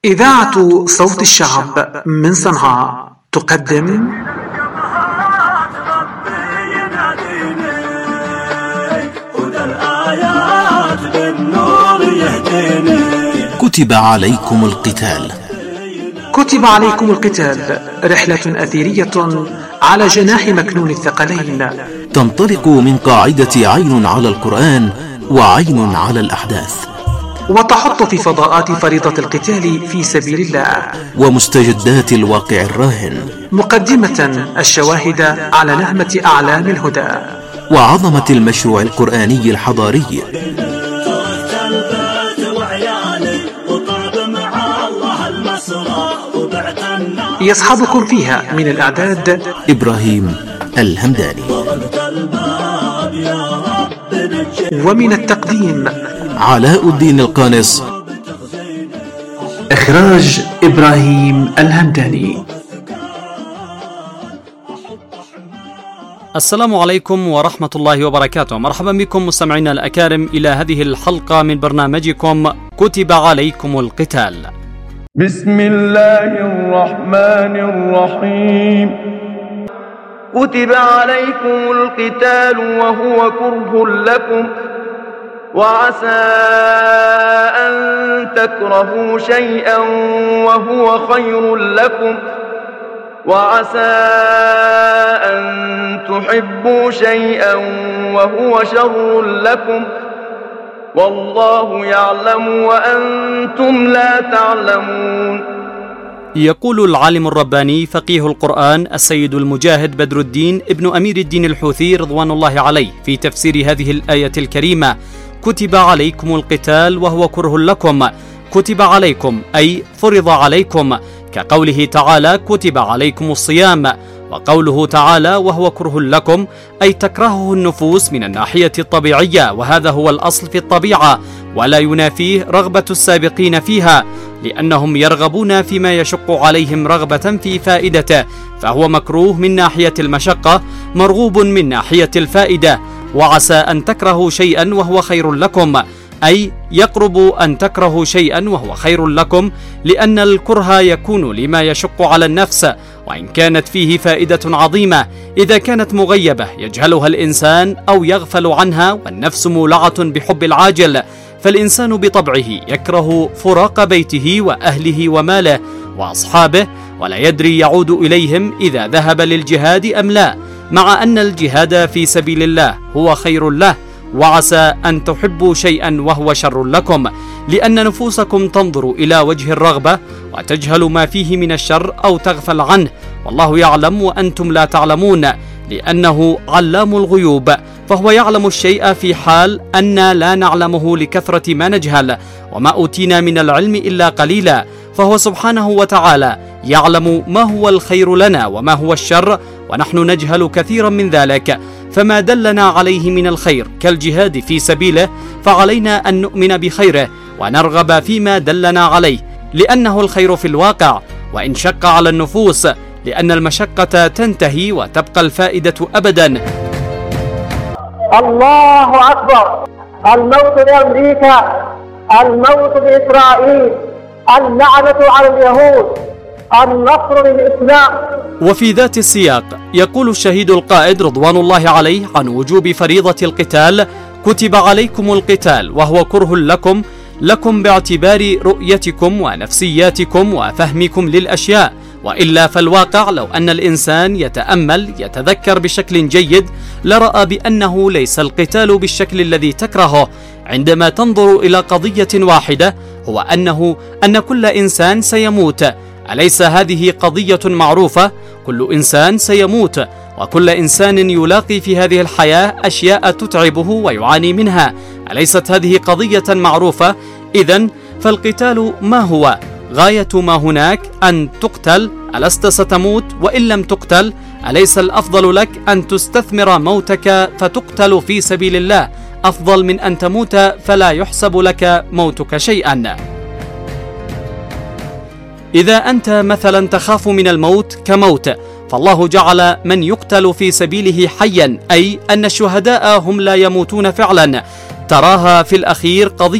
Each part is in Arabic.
إذاعة صوت الشعب من صنعاء تقدم كتب عليكم القتال. كتب عليكم القتال، رحلة أثيرية على جناح مكنون الثقلين، تنطلق من قاعدة عين على القرآن وعين على الأحداث، وتحط في فضاءات فريضة القتال في سبيل الله ومستجدات الواقع الراهن، مقدمة الشواهد على نعمة أعلام الهدى وعظمة المشروع القرآني الحضاري. يصحبكم فيها من الإعداد إبراهيم الهمداني، ومن التقديم علاء الدين القانص، إخراج إبراهيم الهمداني. السلام عليكم ورحمة الله وبركاته. مرحبا بكم مستمعينا الأكارم إلى هذه الحلقة من برنامجكم كتب عليكم القتال. بسم الله الرحمن الرحيم. كتب عليكم القتال وهو كره لكم، وعسى أن تكرهوا شيئا وهو خير لكم، وعسى أن تحبوا شيئا وهو شر لكم، والله يعلم وأنتم لا تعلمون. يقول العالم الرباني فقيه القرآن السيد المجاهد بدر الدين ابن أمير الدين الحوثي رضوان الله عليه في تفسير هذه الآية الكريمة: كتب عليكم القتال وهو كره لكم. كتب عليكم أي فرض عليكم، كقوله تعالى كتب عليكم الصيام، وقوله تعالى وهو كره لكم أي تكرهه النفوس من الناحية الطبيعية، وهذا هو الأصل في الطبيعة ولا ينافيه رغبة السابقين فيها، لأنهم يرغبون فيما يشق عليهم رغبة في فائدته، فهو مكروه من ناحية المشقة، مرغوب من ناحية الفائدة. وعسى أن تكرهوا شيئا وهو خير لكم، أي يقرب أن تكرهوا شيئا وهو خير لكم، لأن الكره يكون لما يشق على النفس، وإن كانت فيه فائدة عظيمة إذا كانت مغيبة يجهلها الإنسان أو يغفل عنها، والنفس مولعة بحب العاجل، فالإنسان بطبعه يكره فراق بيته وأهله وماله وأصحابه، ولا يدري يعود إليهم إذا ذهب للجهاد أم لا، مع أن الجهاد في سبيل الله هو خير له. وعسى أن تحبوا شيئا وهو شر لكم، لأن نفوسكم تنظر إلى وجه الرغبة وتجهل ما فيه من الشر أو تغفل عنه، والله يعلم وأنتم لا تعلمون، لأنه علام الغيوب، فهو يعلم الشيء في حال أن لا نعلمه لكثرة ما نجهل، وما أوتينا من العلم إلا قليلا، فهو سبحانه وتعالى يعلم ما هو الخير لنا وما هو الشر، ونحن نجهل كثيرا من ذلك، فما دلنا عليه من الخير كالجهاد في سبيله فعلينا أن نؤمن بخيره ونرغب فيما دلنا عليه، لأنه الخير في الواقع، وإن شق على النفوس، لأن المشقة تنتهي وتبقى الفائدة أبدا. الله أكبر. الموت لأمريكا، الموت لإسرائيل، اللعنة على اليهود، النصر للإسلام. وفي ذات السياق يقول الشهيد القائد رضوان الله عليه عن وجوب فريضة القتال: كتب عليكم القتال وهو كره لكم باعتبار رؤيتكم ونفسياتكم وفهمكم للأشياء، وإلا فالواقع لو أن الإنسان يتأمل يتذكر بشكل جيد لرأى بأنه ليس القتال بالشكل الذي تكرهه عندما تنظر إلى قضية واحدة، هو أن كل إنسان سيموت. أليس هذه قضية معروفة؟ كل إنسان سيموت، وكل إنسان يلاقي في هذه الحياة أشياء تتعبه ويعاني منها. أليست هذه قضية معروفة؟ إذن فالقتال ما هو؟ غاية ما هناك أن تقتل. ألست ستموت؟ وإن لم تقتل أليس الأفضل لك أن تستثمر موتك فتقتل في سبيل الله، أفضل من أن تموت فلا يحسب لك موتك شيئا؟ إذا أنت مثلا تخاف من الموت كموت، فالله جعل من يقتل في سبيله حيا، أي أن الشهداء هم لا يموتون فعلا. تراها في الأخير قضية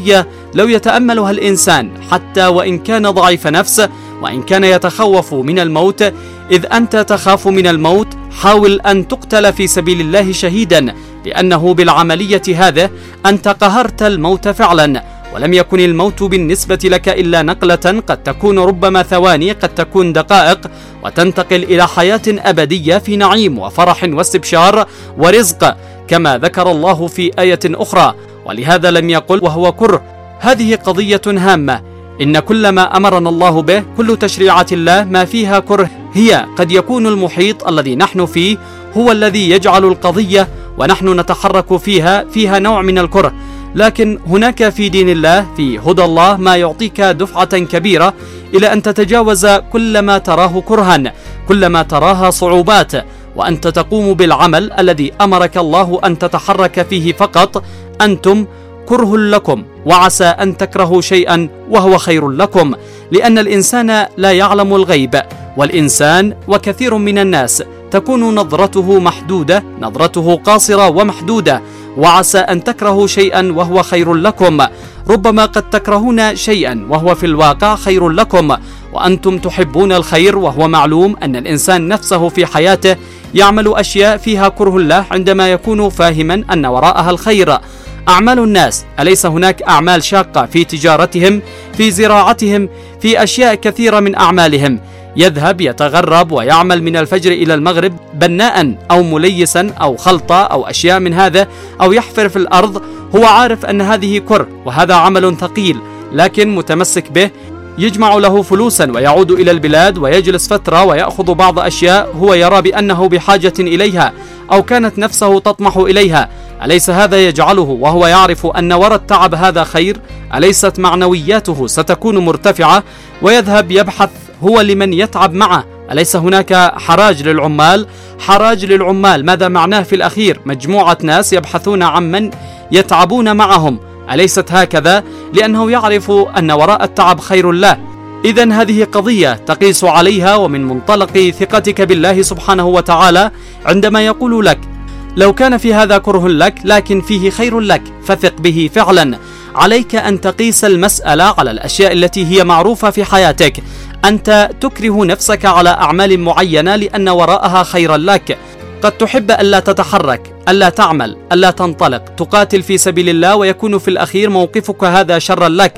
لو يتأملها الإنسان حتى وإن كان ضعيف نفس، وإن كان يتخوف من الموت، إذ أنت تخاف من الموت حاول أن تقتل في سبيل الله شهيدا، لأنه بالعملية هذا أنت قهرت الموت فعلا، ولم يكن الموت بالنسبة لك إلا نقلة قد تكون ربما ثواني، قد تكون دقائق، وتنتقل إلى حياة أبدية في نعيم وفرح واستبشار ورزق، كما ذكر الله في آية أخرى. ولهذا لم يقل وهو كره. هذه قضية هامة، إن كل ما أمرنا الله به، كل تشريعات الله ما فيها كره، هي قد يكون المحيط الذي نحن فيه هو الذي يجعل القضية ونحن نتحرك فيها نوع من الكره، لكن هناك في دين الله، في هدى الله، ما يعطيك دفعة كبيرة إلى أن تتجاوز كل ما تراه كرها، كل ما تراها صعوبات، وأنت تقوم بالعمل الذي أمرك الله أن تتحرك فيه فقط. أنتم كره لكم، وعسى أن تكرهوا شيئا وهو خير لكم، لأن الإنسان لا يعلم الغيب، والإنسان وكثير من الناس تكون نظرته محدودة، نظرته قاصرة ومحدودة، وعسى أن تكرهوا شيئا وهو خير لكم. ربما قد تكرهون شيئا وهو في الواقع خير لكم، وأنتم تحبون الخير، وهو معلوم أن الإنسان نفسه في حياته يعمل أشياء فيها كره له عندما يكون فاهما أن وراءها الخير. أعمال الناس، أليس هناك أعمال شاقة في تجارتهم، في زراعتهم، في أشياء كثيرة من أعمالهم؟ يذهب يتغرب ويعمل من الفجر إلى المغرب بناء أو مليسا أو خلطة أو أشياء من هذا، أو يحفر في الأرض، هو عارف أن هذه كره وهذا عمل ثقيل، لكن متمسك به، يجمع له فلوسا ويعود إلى البلاد ويجلس فترة ويأخذ بعض أشياء هو يرى بأنه بحاجة إليها أو كانت نفسه تطمح إليها. أليس هذا يجعله وهو يعرف أن وراء التعب هذا خير؟ أليست معنوياته ستكون مرتفعة؟ ويذهب يبحث هو لمن يتعب معه. أليس هناك حراج للعمال؟ حراج للعمال ماذا معناه في الأخير؟ مجموعة ناس يبحثون عن من يتعبون معهم. أليست هكذا؟ لأنه يعرف أن وراء التعب خير له. إذن هذه قضية تقيس عليها، ومن منطلق ثقتك بالله سبحانه وتعالى عندما يقول لك لو كان في هذا كره لك لكن فيه خير لك فثق به فعلا. عليك أن تقيس المسألة على الأشياء التي هي معروفة في حياتك. أنت تكره نفسك على أعمال معينة لأن وراءها خيرا لك. قد تحب ألا تتحرك، ألا تعمل، ألا تنطلق، تقاتل في سبيل الله، ويكون في الأخير موقفك هذا شرا لك.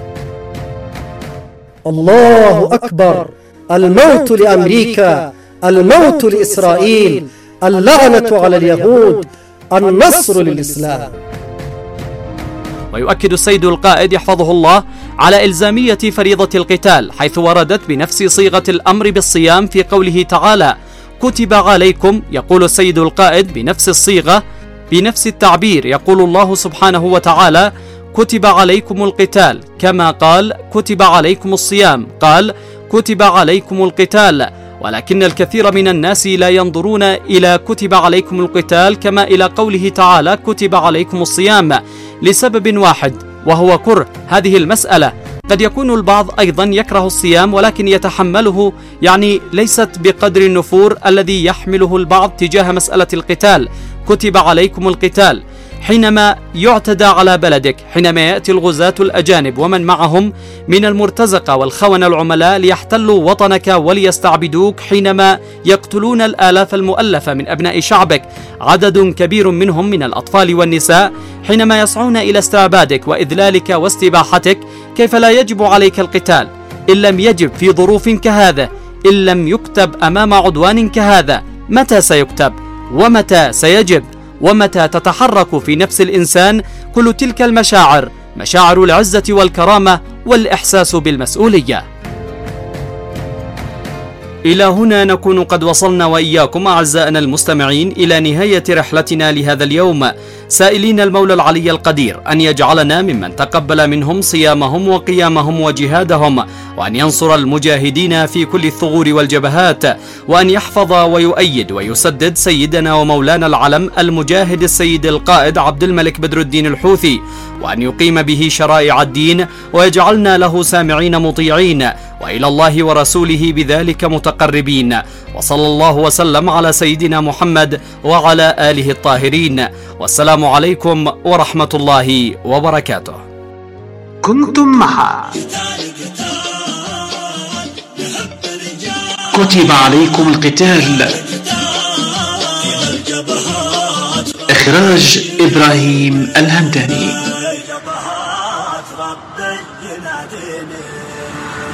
الله أكبر. الموت لأمريكا، الموت لإسرائيل، اللعنة على اليهود، النصر للإسلام. ويؤكد السيد القائد يحفظه الله على إلزامية فريضة القتال، حيث وردت بنفس صيغة الأمر بالصيام في قوله تعالى كتب عليكم. يقول السيد القائد بنفس الصيغة، بنفس التعبير، يقول الله سبحانه وتعالى كتب عليكم القتال، كما قال كتب عليكم الصيام، قال كتب عليكم القتال. ولكن الكثير من الناس لا ينظرون إلى كتب عليكم القتال كما إلى قوله تعالى كتب عليكم الصيام، لسبب واحد وهو كره هذه المسألة. قد يكون البعض أيضا يكره الصيام ولكن يتحمله، يعني ليست بقدر النفور الذي يحمله البعض تجاه مسألة القتال. كتب عليكم القتال حينما يعتدى على بلدك، حينما يأتي الغزاة الأجانب ومن معهم من المرتزقة والخونة العملاء ليحتلوا وطنك وليستعبدوك، حينما يقتلون الآلاف المؤلفة من أبناء شعبك، عدد كبير منهم من الأطفال والنساء، حينما يسعون إلى استعبادك وإذلالك واستباحتك، كيف لا يجب عليك القتال؟ إن لم يجب في ظروف كهذا، إن لم يكتب أمام عدوان كهذا، متى سيكتب؟ ومتى سيجب؟ ومتى تتحرك في نفس الإنسان كل تلك المشاعر، مشاعر العزة والكرامة والإحساس بالمسؤولية؟ إلى هنا نكون قد وصلنا وإياكم أعزائنا المستمعين إلى نهاية رحلتنا لهذا اليوم، سائلين المولى العلي القدير أن يجعلنا ممن تقبل منهم صيامهم وقيامهم وجهادهم، وأن ينصر المجاهدين في كل الثغور والجبهات، وأن يحفظ ويؤيد ويسدد سيدنا ومولانا العلم المجاهد السيد القائد عبد الملك بدر الدين الحوثي، وأن يقيم به شرائع الدين ويجعلنا له سامعين مطيعين، وإلى الله ورسوله بذلك متقربين. وصلى الله وسلم على سيدنا محمد وعلى آله الطاهرين، والسلام عليكم ورحمة الله وبركاته. كنتم مع كتب عليكم القتال. إخراج إبراهيم الهمداني.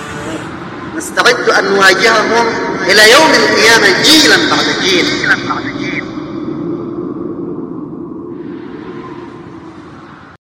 نستعد أن نواجههم إلى يوم القيامة جيلا بعد جيل.